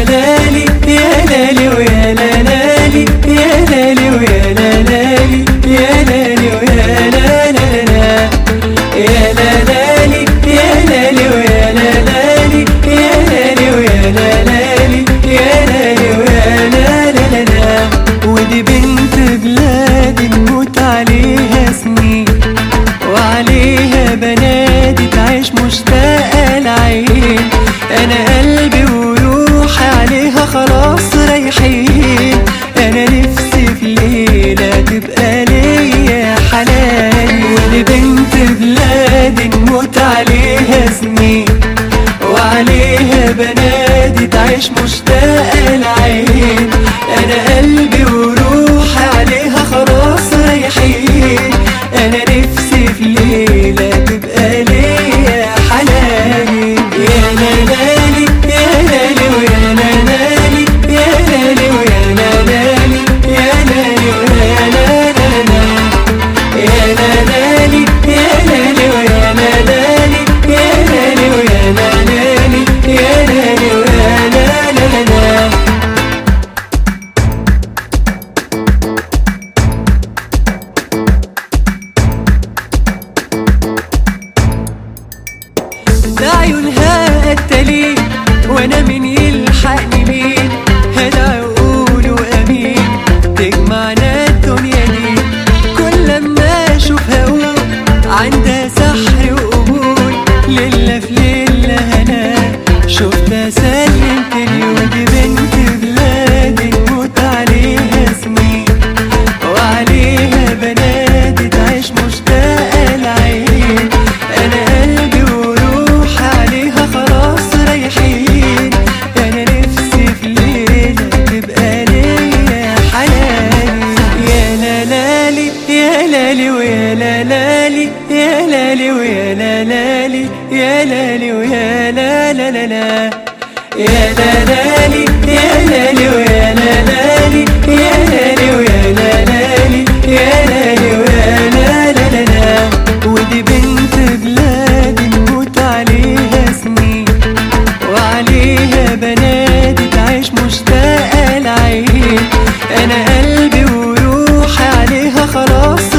لالي يا لالي ويا لالي يا لالي ويا لالي يا لالي ويا لالا يا لالي يا لالي ويا لالي يا لالي ويا لالي يا لالي ويا لالا. ودي بنت بلادي نموت عليها سنين وعليها بنادي تعيش مشتاقة العين. أنا قلبي وروحي عليها خلاص رايحين. أنا نفسي في ليلة تبقى ليا حلال. ودي بنت بلادي نموت عليها سنين وعليها بنادي تعيش مشتاقة العين. أنا قلبي وروحي عليها خلاص رايحين. أنا نفسي في ليلة تبقى ليا حلال. يا لالي يا لالي ويا لالي يا لالي ويا لالي يا لالي ويا لالا يا لالي يا لالي ويا لالي يا لالي ويا لالي يا لالي ويا لالا. ده عيونها قتالين وانا مين يلحقني مين. هدعي وقولوا امين تجمعنا الدنيا دي. كل لما اشوفها اقول عندها سحر وقبول. ليلة في ليلة هنا شفتها سلمتني. ودي بنت بلادي نموت عليها سنين وعليها بنادي تعيش مشتاقة العين. أنا قلبي وروحي عليها خلاص رايحين. أنا نفسي في ليلة تبقى ليا حلال. يا لالي يا لالي ويا لالي يا لالي ويا لالي يا لالي ويا لالا يا لالي يا لالي ويا لالي يا لالي ويا لالي يا لالي ويا لالا. ودي بنت بلادي نموت عليها سنين وعليها بنادي تعيش مشتاقة العين. أنا قلبي وروحي عليها خلاص